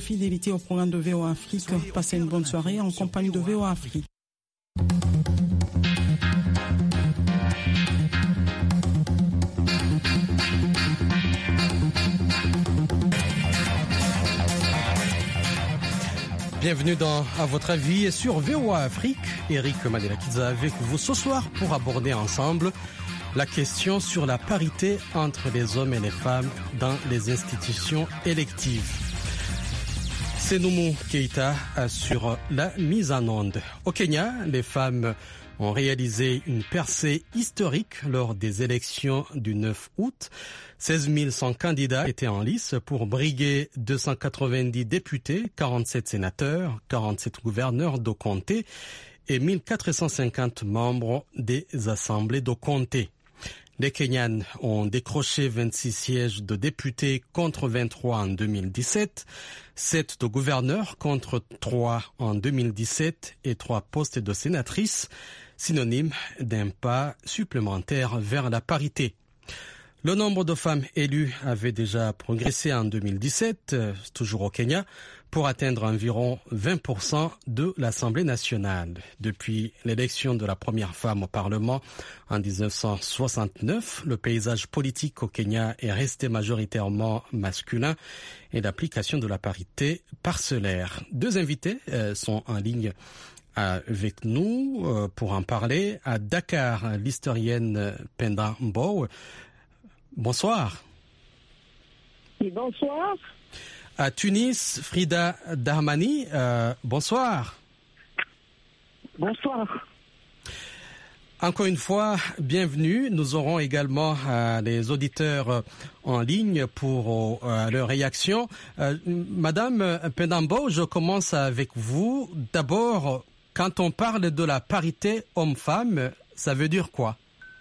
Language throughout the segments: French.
fidélité au programme de VOA Afrique. Passez une bonne soirée en compagnie de VOA Afrique. Bienvenue dans À votre avis sur VOA Afrique. Eric Madela-Kiza avec vous ce soir pour aborder ensemble la question sur la parité entre les hommes et les femmes dans les institutions électives. Senoumou Keïta assure la mise en onde. Au Kenya, les femmes ont réalisé une percée historique lors des élections du 9 août. 16 100 candidats étaient en lice pour briguer 290 députés, 47 sénateurs, 47 gouverneurs de comté et 1450 membres des assemblées de comté. Les Kenyans ont décroché 26 sièges de députés contre 23 en 2017, 7 de gouverneurs contre 3 en 2017 et 3 postes de sénatrices, synonyme d'un pas supplémentaire vers la parité. Le nombre de femmes élues avait déjà progressé en 2017, toujours au Kenya, pour atteindre environ 20% de l'Assemblée nationale. Depuis l'élection de la première femme au Parlement en 1969, le paysage politique au Kenya est resté majoritairement masculin et l'application de la parité parcellaire. Deux invités sont en ligne avec nous pour en parler. À Dakar, l'historienne Penda Mbow. Bonsoir. Et bonsoir. À Tunis, Frida Dahmani, bonsoir. Bonsoir. Encore une fois, bienvenue. Nous aurons également les auditeurs en ligne pour leur réaction. Madame Pendambo, je commence avec vous. D'abord, quand on parle de la parité homme-femme, ça veut dire quoi?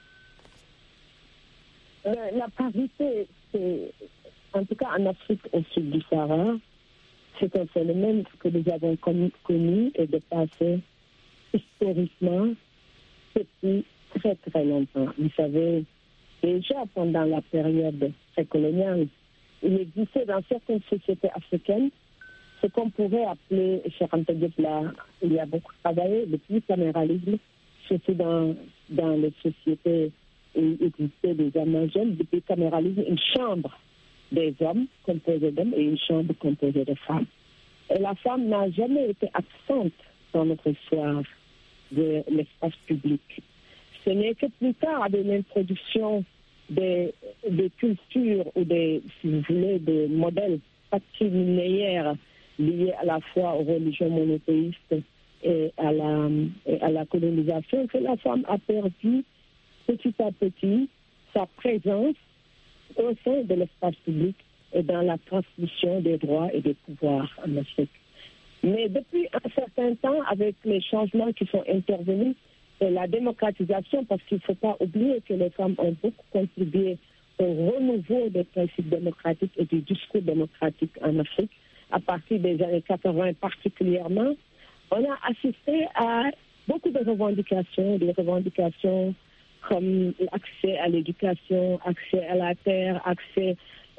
La parité, c'est, en tout cas en Afrique au sud du Sahara, c'est un phénomène que nous avons connu et dépassé historiquement depuis très très longtemps. Vous savez, déjà pendant la période précoloniale, il existait dans certaines sociétés africaines ce qu'on pourrait appeler, Cheikh Anta Diop là, il y a beaucoup travaillé, le bicamérisme, surtout dans les sociétés où il existait des Amazones, le bicamérisme, une chambre des hommes composée d'hommes et une chambre composée de femmes. Et la femme n'a jamais été absente dans notre histoire de l'espace public. Ce n'est que plus tard, avec l'introduction des cultures ou si vous voulez, des modèles patrilinéaires liés à la fois aux religions monothéistes et à la colonisation, que la femme a perdu petit à petit sa présence au sein de l'espace public et dans la transmission des droits et des pouvoirs en Afrique. Mais depuis un certain temps, avec les changements qui sont intervenus et la démocratisation, parce qu'il ne faut pas oublier que les femmes ont beaucoup contribué au renouveau des principes démocratiques et du discours démocratique en Afrique, à partir des années 80 particulièrement, on a assisté à beaucoup de revendications, des revendications comme l'accès à l'éducation, accès à la terre, accès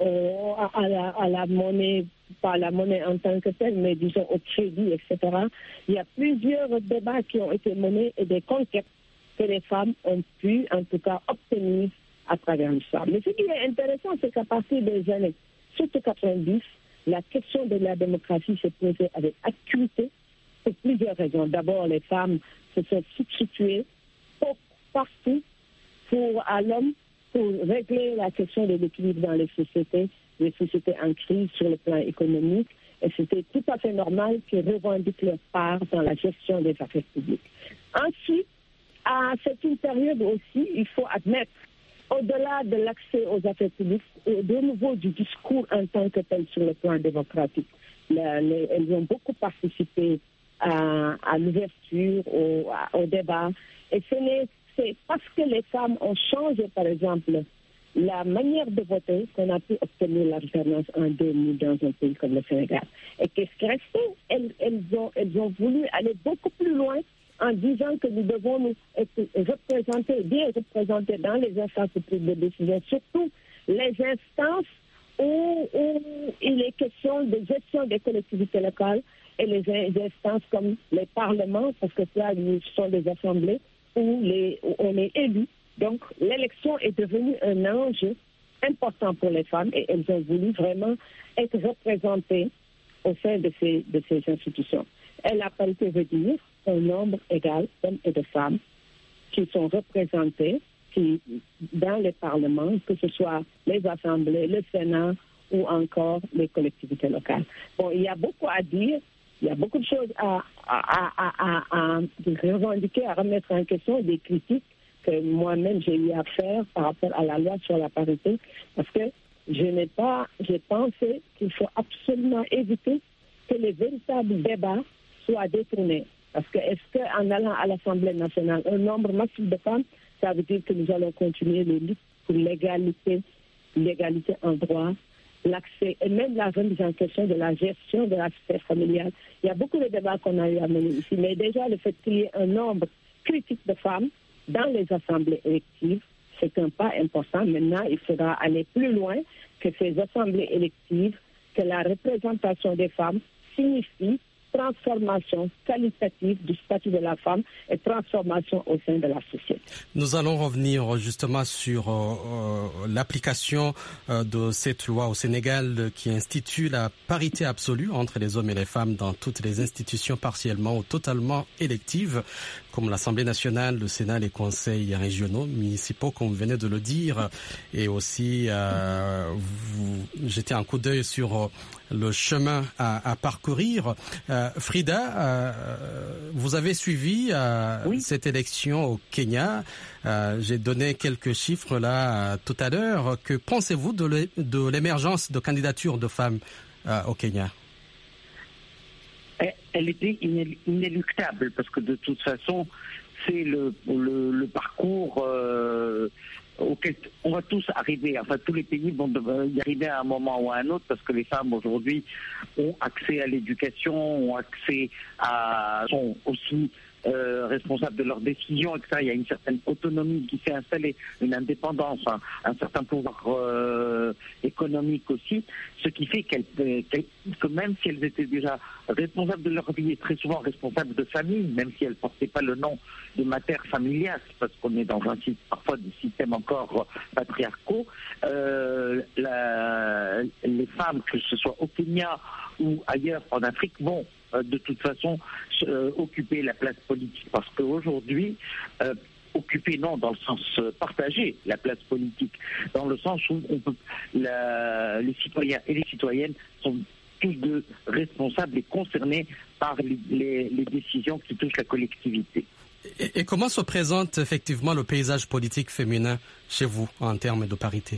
à la monnaie, pas la monnaie en tant que telle, mais disons au crédit, etc. Il y a plusieurs débats qui ont été menés et des conquêtes que les femmes ont pu, en tout cas, obtenir à travers l'histoire. Mais ce qui est intéressant, c'est qu'à partir des années, surtout 90, la question de la démocratie s'est posée avec acuité pour plusieurs raisons. D'abord, les femmes se sont substituées partout à l'homme pour régler la question de l'équilibre dans les sociétés en crise sur le plan économique. Et c'était tout à fait normal qu'ils revendiquent leur part dans la gestion des affaires publiques. Ensuite, c'est une période aussi, il faut admettre, au-delà de l'accès aux affaires publiques, de nouveau du discours en tant que tel sur le plan démocratique. Elles ont beaucoup participé à l'ouverture, au débat. Et c'est parce que les femmes ont changé, par exemple, la manière de voter qu'on a pu obtenir l'alternance en 2000 dans un pays comme le Sénégal. Et qu'est-ce qui restait? Elles ont voulu aller beaucoup plus loin en disant que nous devons nous être bien représentés dans les instances de prise de décision, surtout les instances où il est question de gestion des collectivités locales et les instances comme les parlements, parce que là, ce sont des assemblées où on est élu. Donc, l'élection est devenue un enjeu important pour les femmes et elles ont voulu vraiment être représentées au sein de ces institutions. Et la parité veut dire un nombre égal d'hommes et de femmes qui sont représentés dans les parlements, que ce soit les assemblées, le Sénat ou encore les collectivités locales. Bon, il y a beaucoup à dire, il y a beaucoup de choses à revendiquer, à remettre en question, des critiques que moi-même j'ai eu à faire par rapport à la loi sur la parité, parce que j'ai pensé qu'il faut absolument éviter que les véritables débats soient détournés. Parce que est-ce qu'en allant à l'Assemblée nationale, un nombre massif de femmes, ça veut dire que nous allons continuer les luttes pour l'égalité en droit, l'accès et même la remise en question de la gestion de la sphère familiale. Il y a beaucoup de débats qu'on a eu à mener ici, mais déjà le fait qu'il y ait un nombre critique de femmes dans les assemblées électives, c'est un pas important. Maintenant, il faudra aller plus loin que ces assemblées électives, que la représentation des femmes signifie transformation qualitative du statut de la femme et transformation au sein de la société. Nous allons revenir justement sur l'application de cette loi au Sénégal qui institue la parité absolue entre les hommes et les femmes dans toutes les institutions partiellement ou totalement électives, comme l'Assemblée nationale, le Sénat, les conseils régionaux, municipaux, comme vous venez de le dire, et aussi vous jetez un coup d'œil sur le chemin à parcourir. Frida, vous avez suivi cette élection au Kenya. J'ai donné quelques chiffres là tout à l'heure. Que pensez-vous de l'émergence de candidatures de femmes au Kenya? Elle était inéluctable parce que de toute façon, c'est le parcours auquel on va tous arriver. Enfin, tous les pays vont y arriver à un moment ou à un autre parce que les femmes aujourd'hui ont accès à l'éducation, ont accès sont aussi responsables de leurs décisions, etc. Il y a une certaine autonomie qui s'est installée, une indépendance, un certain pouvoir économique aussi, ce qui fait que même si elles étaient déjà responsables de leur vie et très souvent responsables de famille, même si elles ne portaient pas le nom de mater familias, parce qu'on est dans parfois des systèmes encore patriarcaux, les femmes, que ce soit au Kenya ou ailleurs en Afrique, vont de toute façon occuper la place politique, parce qu'aujourd'hui, occuper non dans le sens partager la place politique, dans le sens où les citoyens et les citoyennes sont tous deux responsables et concernés par les décisions qui touchent la collectivité. Et comment se présente effectivement le paysage politique féminin chez vous en termes de parité?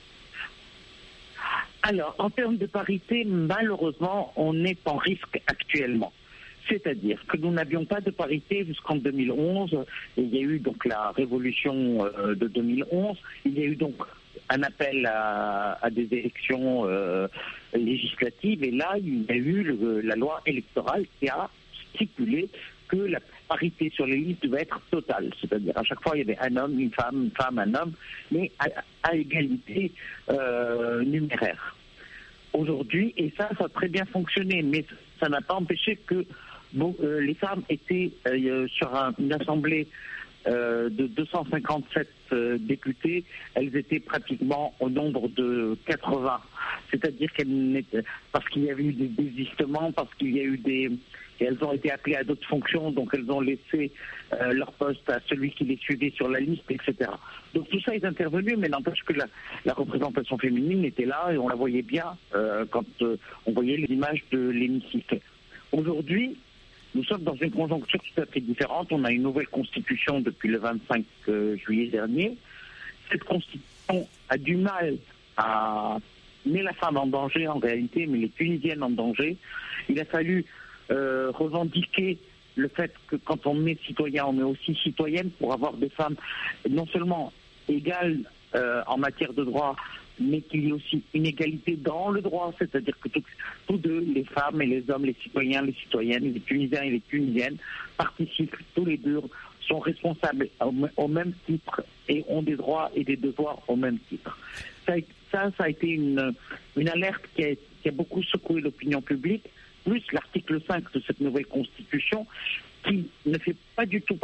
Alors, en termes de parité, malheureusement, on est en risque actuellement. C'est-à-dire que nous n'avions pas de parité jusqu'en 2011. Et il y a eu donc la révolution de 2011. Il y a eu donc un appel à des élections législatives. Et là, il y a eu la loi électorale qui a stipulé que la parité sur les listes devait être totale. C'est-à-dire à chaque fois, il y avait un homme, une femme, un homme, mais à égalité numéraire. Aujourd'hui, et ça a très bien fonctionné, mais ça n'a pas empêché que les femmes étaient sur une assemblée de 257 députés, elles étaient pratiquement au nombre de 80. C'est-à-dire parce qu'il y avait eu des désistements, parce qu'il y a eu elles ont été appelées à d'autres fonctions, donc elles ont laissé leur poste à celui qui les suivait sur la liste, etc. Donc tout ça est intervenu, mais n'empêche que la représentation féminine était là et on la voyait bien quand on voyait les images de l'hémicycle. Aujourd'hui, nous sommes dans une conjoncture tout à fait différente. On a une nouvelle constitution depuis le 25 juillet dernier. Cette constitution a du mal à mettre la femme en danger en réalité, mais les Tunisiennes en danger. Il a fallu revendiquer le fait que quand on est citoyen, on est aussi citoyenne pour avoir des femmes non seulement égales en matière de droit, mais qu'il y ait aussi une égalité dans le droit, c'est-à-dire que tous deux, les femmes et les hommes, les citoyens, les citoyennes, les Tunisiens et les Tunisiennes, participent tous les deux sont responsables au même titre et ont des droits et des devoirs au même titre. Ça a été une alerte qui a beaucoup secoué l'opinion publique, plus l'article 5 de cette nouvelle constitution qui n'évoque pas du tout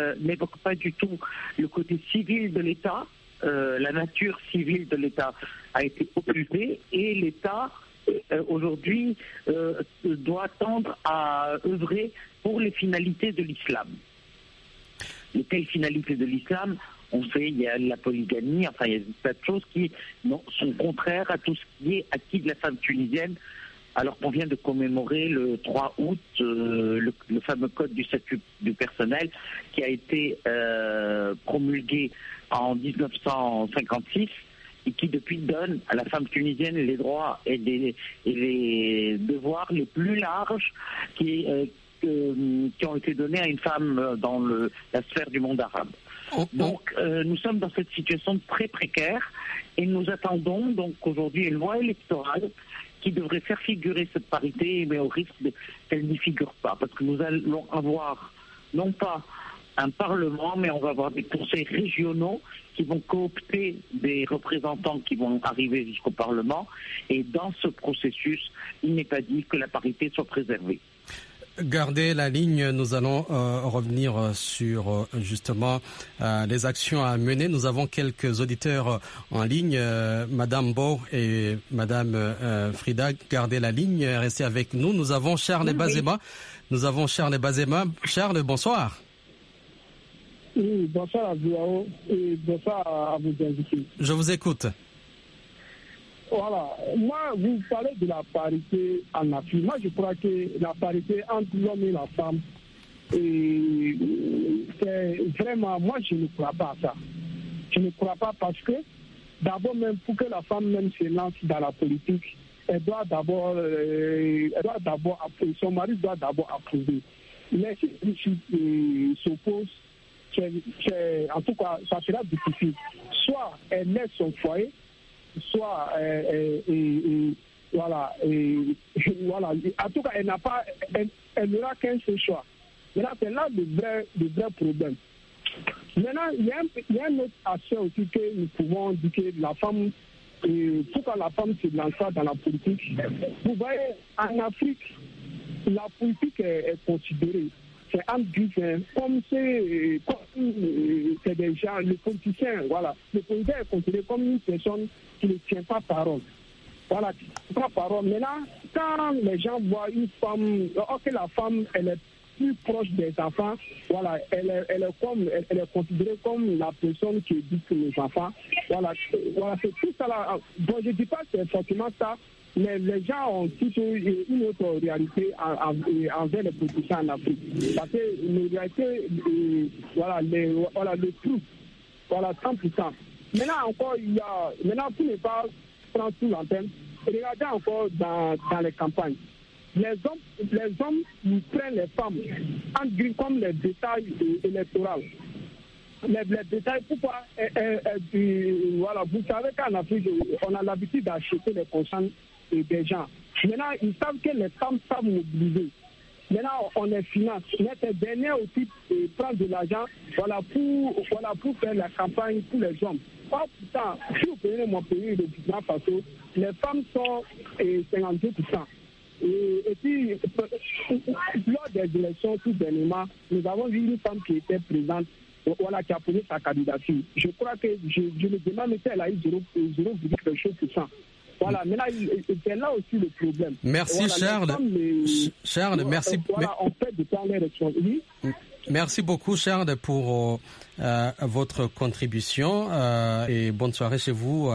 le côté civil de l'État. La nature civile de l'État a été occultée et l'État aujourd'hui doit tendre à œuvrer pour les finalités de l'islam. Lesquelles finalités de l'islam? On sait, il y a la polygamie, enfin il y a des tas de choses qui sont contraires à tout ce qui est acquis de la femme tunisienne, alors qu'on vient de commémorer le 3 août le fameux code du statut du personnel qui a été promulgué en 1956 et qui depuis donne à la femme tunisienne les droits et les devoirs les plus larges qui ont été donnés à une femme dans la sphère du monde arabe. Donc nous sommes dans cette situation très précaire et nous attendons donc aujourd'hui une loi électorale qui devrait faire figurer cette parité, mais au risque qu'elle n'y figure pas, parce que nous allons avoir non pas un parlement, mais on va avoir des conseils régionaux qui vont coopter des représentants qui vont arriver jusqu'au parlement, et dans ce processus, il n'est pas dit que la parité soit préservée. Gardez la ligne, nous allons revenir sur justement les actions à mener. Nous avons quelques auditeurs en ligne, Madame Beau et Madame Frida, gardez la ligne, restez avec nous. Nous avons Charles Bazema. Charles, bonsoir. Oui, bonsoir à vous et bonsoir à vos invités. Je vous écoute. Voilà, moi, vous parlez de la parité en Afrique. Moi, je crois que la parité entre l'homme et la femme, c'est vraiment, moi, je ne crois pas à ça. Je ne crois pas parce que, d'abord, même pour que la femme même se lance dans la politique, elle doit d'abord approuver, son mari doit d'abord approuver. Mais si il s'oppose, en tout cas, ça sera difficile. Soit elle laisse son foyer, soit voilà. En tout cas, elle n'aura qu'un seul choix. Maintenant, c'est là le vrai problème. Maintenant, il y a un autre aspect aussi que nous pouvons dire que la femme, pourquoi la femme se lance dans la politique. Vous voyez, en Afrique, la politique est considérée, c'est entre guillemets, comme c'est des gens, le politicien, voilà. Le politicien est considéré comme une personne qui ne tient pas parole. Voilà, pas parole. Maintenant, quand les gens voient une femme, que la femme, elle est plus proche des enfants, voilà, elle est considérée comme la personne qui éduque les enfants. Voilà, c'est tout ça là. Bon, je ne dis pas que c'est forcément ça, mais les gens ont plutôt une autre réalité envers les politiciens en Afrique. Parce que les réalités, le truc, 100%. Maintenant encore, maintenant pour ne pas prendre tout l'antenne, regardez encore dans les campagnes. Les hommes ils prennent les femmes comme les détails électoraux. Les détails, pourquoi vous savez qu'en Afrique, on a l'habitude d'acheter les consciences des gens. Maintenant, ils savent que les femmes savent mobiliser. Maintenant, on les finance. Mais ces derniers aussi prennent de l'argent pour faire la campagne pour les hommes. Or, pourtant, si vous prenez mon pays, le Burkina Faso, les femmes sont 52%. Et puis, lors des élections, tout dernièrement, nous avons vu une femme qui était présente, qui a posé sa candidature. Je crois que je me demande si elle a eu 0,quelque. Voilà, maintenant, c'est là aussi le problème. Merci, voilà, Charles. Charles, merci. Voilà, on fait de temps les responsabilités. Merci beaucoup, Charles, pour votre contribution et bonne soirée chez vous.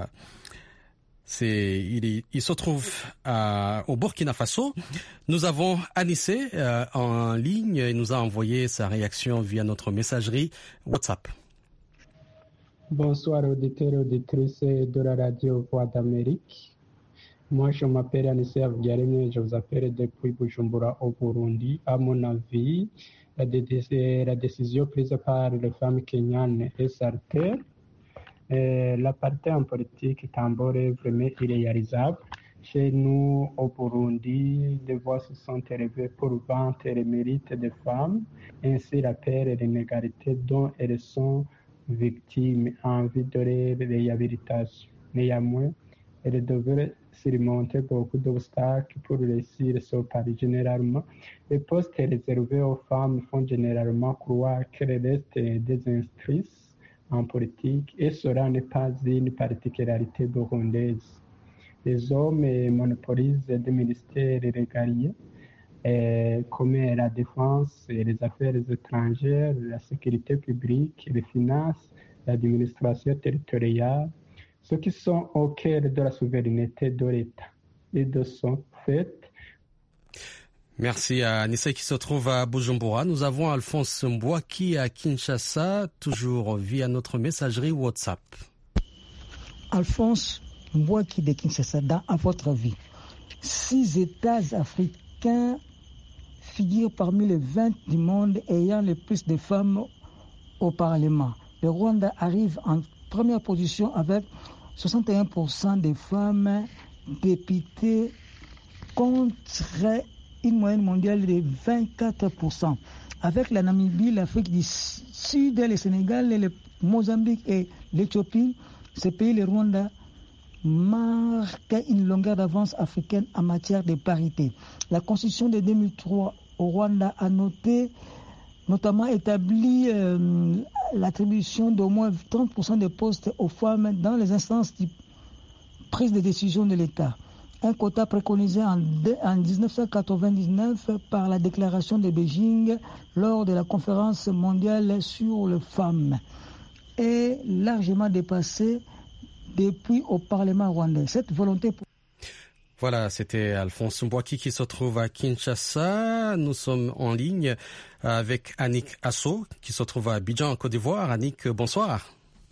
Il se trouve au Burkina Faso. Nous avons Anissé en ligne et nous a envoyé sa réaction via notre messagerie WhatsApp. Bonsoir auditeurs et auditrices de la radio Voix d'Amérique. Moi, je m'appelle Anissé Avgarine et je vous appelle depuis Bujumbura au Burundi. À mon avis, la décision prise par les femmes kenyanes est salutaire. La parité en politique est vraiment irréalisable. Chez nous, au Burundi, des voix se sont élevées pour vanter les mérites des femmes, ainsi rappeler l'inégalité dont elles sont victimes en vue de leur réhabilitation. Néanmoins, elles devraient surmonter beaucoup d'obstacles pour réussir ce pari. Généralement, les postes réservés aux femmes font généralement croire qu'elles restent des instructrices en politique, et cela n'est pas une particularité burundaise. Les hommes monopolisent des ministères régaliens comme la défense et les affaires étrangères, la sécurité publique, les finances, l'administration territoriale, ceux qui sont au cœur de la souveraineté de l'État et de son fait. Merci à Nissa qui se trouve à Bujumbura. Nous avons Alphonse Mbouaki à Kinshasa, toujours via notre messagerie WhatsApp. Alphonse Mbouaki de Kinshasa, à votre avis, 6 États africains figurent parmi les 20 du monde ayant le plus de femmes au Parlement. Le Rwanda arrive en première position avec 61% des femmes députées contre une moyenne mondiale de 24%. Avec la Namibie, l'Afrique du Sud, le Sénégal, le Mozambique et l'Éthiopie, ce pays, le Rwanda, marque une longueur d'avance africaine en matière de parité. La Constitution de 2003 au Rwanda a notamment établi l'attribution d'au moins 30% des postes aux femmes dans les instances de prise de décision de l'État. Un quota préconisé en 1999 par la déclaration de Beijing lors de la conférence mondiale sur les femmes est largement dépassé depuis au Parlement rwandais. Cette volonté... Voilà, c'était Alphonse Mbouaki qui se trouve à Kinshasa. Nous sommes en ligne avec Annick Asso qui se trouve à Abidjan, en Côte d'Ivoire. Annick, bonsoir.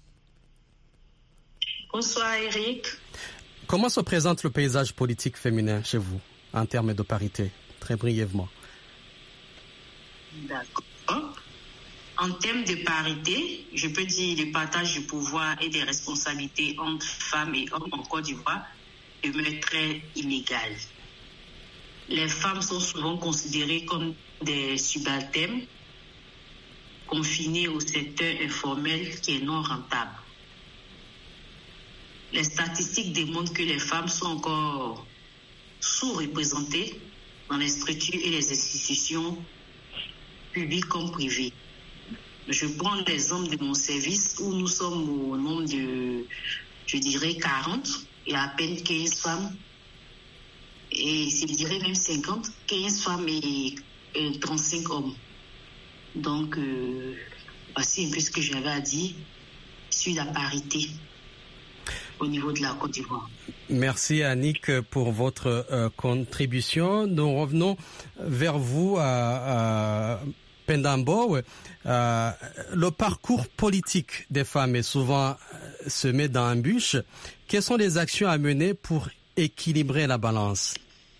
Bonsoir Eric. Comment se présente le paysage politique féminin chez vous en termes de parité, très brièvement? D'accord. En termes de parité, je peux dire le partage du pouvoir et des responsabilités entre femmes et hommes en Côte d'Ivoire demeure très inégal. Les femmes sont souvent considérées comme des subalternes, confinées au secteur informel qui est non rentable. Les statistiques démontrent que les femmes sont encore sous-représentées dans les structures et les institutions publiques comme privées. Je prends l'exemple de mon service où nous sommes au nombre de, je dirais, 40 et à peine 15 femmes. Et je dirais même 50, 15 femmes et 35 hommes. Donc, voici un peu ce que j'avais à dire sur la parité au niveau de la Côte d'Ivoire. Merci Annick pour votre contribution. Nous revenons vers vous à Pendambo. Le parcours politique des femmes est souvent semé d'embûches. Quelles sont les actions à mener pour équilibrer la balance?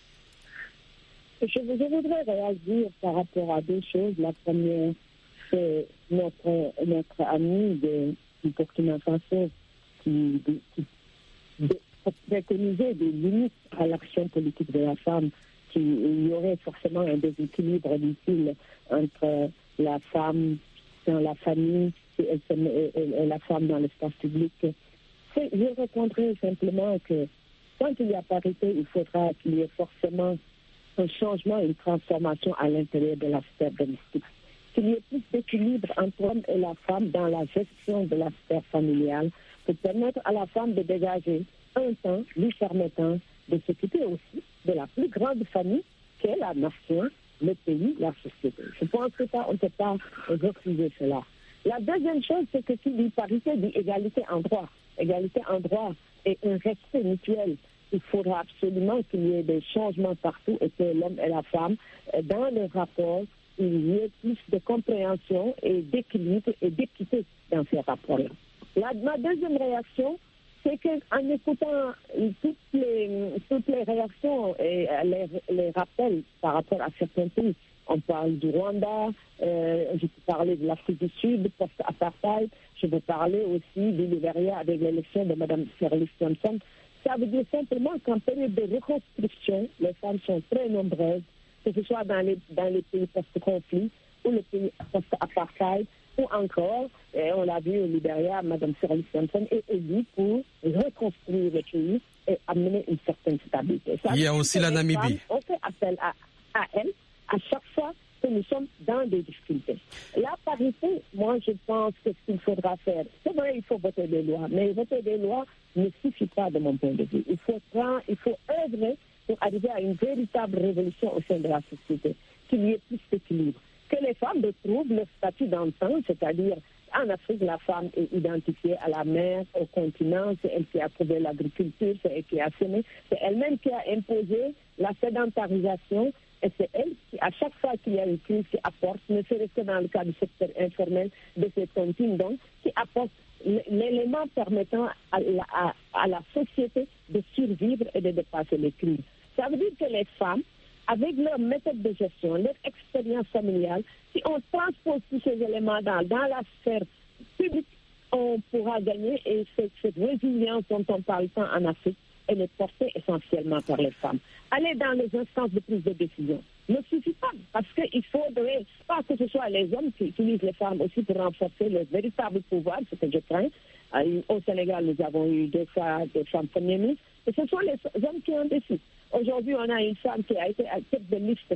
Je voudrais réagir par rapport à deux choses. La première, c'est notre ami du Burkina Faso qui préconisait des limites à l'action politique de la femme, qu'il y aurait forcément un déséquilibre utile entre la femme dans la famille et la femme dans l'espace public. Je répondrai simplement que quand il y a parité, il faudra qu'il y ait forcément un changement, une transformation à l'intérieur de la sphère domestique. Qu'il y ait plus d'équilibre entre l'homme et la femme dans la gestion de la sphère familiale pour permettre à la femme de dégager un temps lui permettant de s'occuper aussi de la plus grande famille qu'est la nation, le pays, la société. Je pense que ça, on ne peut pas refuser cela. La deuxième chose, c'est que qui dit parité dit égalité en droit. Égalité en droit et un respect mutuel. Il faudra absolument qu'il y ait des changements partout et que l'homme et la femme, dans le rapport, il y ait plus de compréhension et d'équilibre et d'équité dans ces rapports-là. Ma deuxième réaction, c'est qu'en écoutant toutes les réactions et les rappels par rapport à certains pays, on parle du Rwanda, je peux parler de l'Afrique du Sud, post-apartheid, je peux parler aussi du Libéria avec l'élection de Mme Sirleaf Johnson. ça veut dire simplement qu'en période de reconstruction, les femmes sont très nombreuses, que ce soit dans les pays post-conflit ou les pays post-apartheid, ou encore, on l'a vu au Libéria, Mme Shirley Simpson est élue pour reconstruire le pays et amener une certaine stabilité. Il y a aussi la Namibie. On fait appel à elle à chaque fois que nous sommes dans des difficultés. La parité, moi je pense que ce qu'il faudra faire, c'est vrai, il faut voter des lois, mais voter des lois ne suffit pas de mon point de vue. Il faut œuvrer pour arriver à une véritable révolution au sein de la société, qu'il y ait plus d'équilibre. Que les femmes retrouvent le statut d'antan, c'est-à-dire en Afrique, la femme est identifiée à la mer, au continent, c'est elle qui a trouvé l'agriculture, c'est elle qui a semé, c'est elle-même qui a imposé la sédentarisation, et c'est elle qui, à chaque fois qu'il y a une crise, qui apporte, ne serait-ce que dans le cas du secteur informel de ces tontines, donc, qui apporte l'élément permettant à la société de survivre et de dépasser les crises. Ça veut dire que les femmes, avec leur méthode de gestion, leur expérience familiale, si on transpose tous ces éléments dans la sphère publique, on pourra gagner. Et cette résilience dont on parle tant en Afrique, elle est portée essentiellement par les femmes. Aller dans les instances de prise de décision ne suffit pas, parce qu'il faudrait pas que ce soit les hommes qui utilisent les femmes aussi pour renforcer leur véritable pouvoir, ce que je crains. Au Sénégal, nous avons eu 2 fois des femmes premières ministres, et ce sont les hommes qui ont décidé. Aujourd'hui, on a une femme qui a été à tête de liste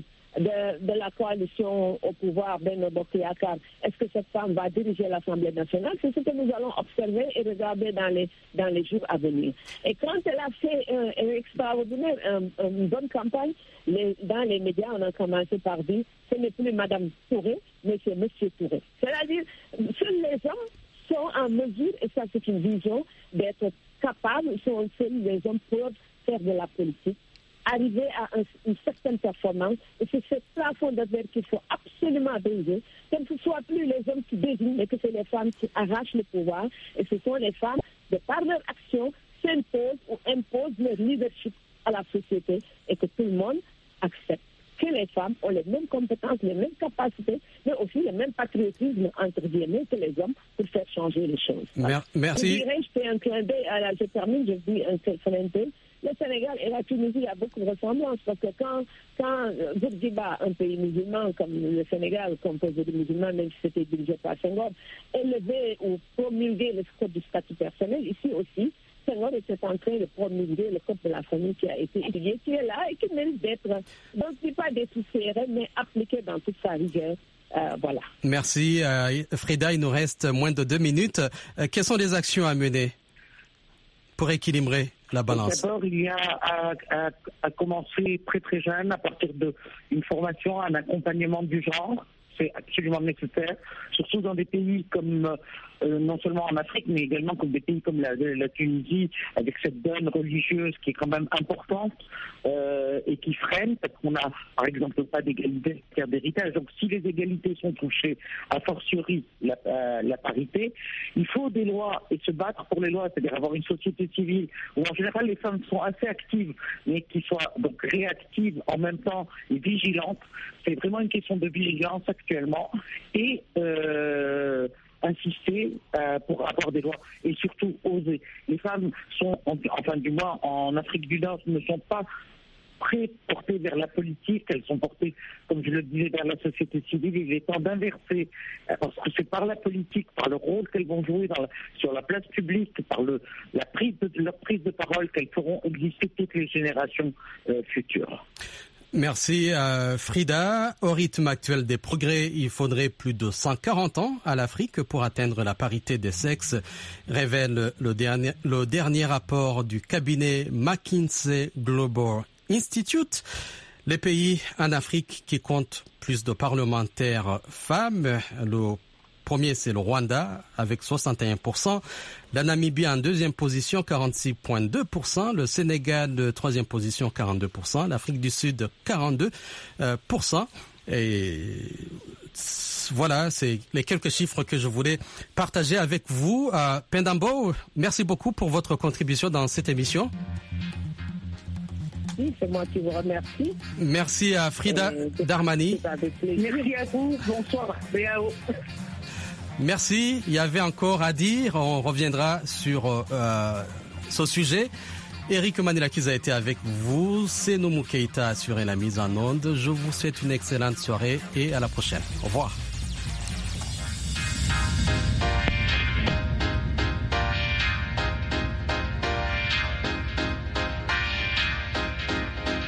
de la coalition au pouvoir, Benno Bokk Yakaar. Est-ce que cette femme va diriger l'Assemblée nationale? C'est ce que nous allons observer et regarder dans les jours à venir. Et quand elle a fait une extraordinaire, une bonne campagne, dans les médias, on a commencé par dire ce n'est plus Mme Touré, mais c'est M. Touré. C'est-à-dire, seuls les hommes sont en mesure, et ça c'est une vision, d'être capables, seuls les hommes peuvent faire de la politique, arriver à une certaine performance, et c'est ce plafond de verre qu'il faut absolument briser, que ce ne soit plus les hommes qui désignent, mais que c'est les femmes qui arrachent le pouvoir, et ce sont les femmes, de par leur action, s'imposent ou imposent leur leadership à la société, et que tout le monde accepte que les femmes ont les mêmes compétences, les mêmes capacités, mais aussi le même patriotisme, entre guillemets, que les hommes pour faire changer les choses. Merci. Je fais un clin d'œil, je termine, je dis un clin d'œil. Le Sénégal et la Tunisie, il y a beaucoup de ressemblances, parce que quand Bourguiba, un pays musulman comme le Sénégal, composé de musulmans, même si c'était dirigé par Senghor, élevait ou promulguait le code du statut personnel, ici aussi, Senghor était en train de promulguer le code de la famille qui a été étudié, qui est là et qui mérite d'être, donc je ne dis pas dessouciéré, mais appliqué dans toute sa rigueur. Voilà. Merci. Frida, il nous reste moins de 2 minutes. Quelles sont les actions à mener pour équilibrer la balance? D'abord, il y a à commencer très très jeune, à partir d'une formation, un accompagnement du genre. C'est absolument nécessaire, surtout dans des pays comme, non seulement en Afrique, mais également comme des pays comme la Tunisie, avec cette donne religieuse qui est quand même importante et qui freine, parce qu'on n'a, par exemple, pas d'égalité d'héritage. Donc, si les égalités sont touchées, a fortiori la parité, il faut des lois et se battre pour les lois, c'est-à-dire avoir une société civile où, en général, les femmes sont assez actives, mais qui soient donc réactives en même temps et vigilantes. C'est vraiment une question de vigilance actuellement et insister pour avoir des lois et surtout oser. Les femmes sont, enfin du moins en Afrique du Nord, ne sont pas portées vers la politique, elles sont portées, comme je le disais, vers la société civile. Il est temps d'inverser, parce que c'est par la politique, par le rôle qu'elles vont jouer sur la place publique, par leur prise de parole, qu'elles feront exister toutes les générations futures. Merci Frida. Au rythme actuel des progrès, il faudrait plus de 140 ans à l'Afrique pour atteindre la parité des sexes, révèle le dernier rapport du cabinet McKinsey Global Institute. Les pays en Afrique qui comptent plus de parlementaires femmes, le premier, c'est le Rwanda, avec 61%. La Namibie en 2e position, 46,2%. Le Sénégal, 3e position, 42%. L'Afrique du Sud, 42%. Et voilà, c'est les quelques chiffres que je voulais partager avec vous. Pendambo, merci beaucoup pour votre contribution dans cette émission. C'est moi qui vous remercie. Merci à Frida Darmani. Merci à vous. Bonsoir. Merci. Il y avait encore à dire. On reviendra sur ce sujet. Eric Manelakiza a été avec vous. C'est Noumou Keïta a assuré la mise en onde. Je vous souhaite une excellente soirée et à la prochaine. Au revoir.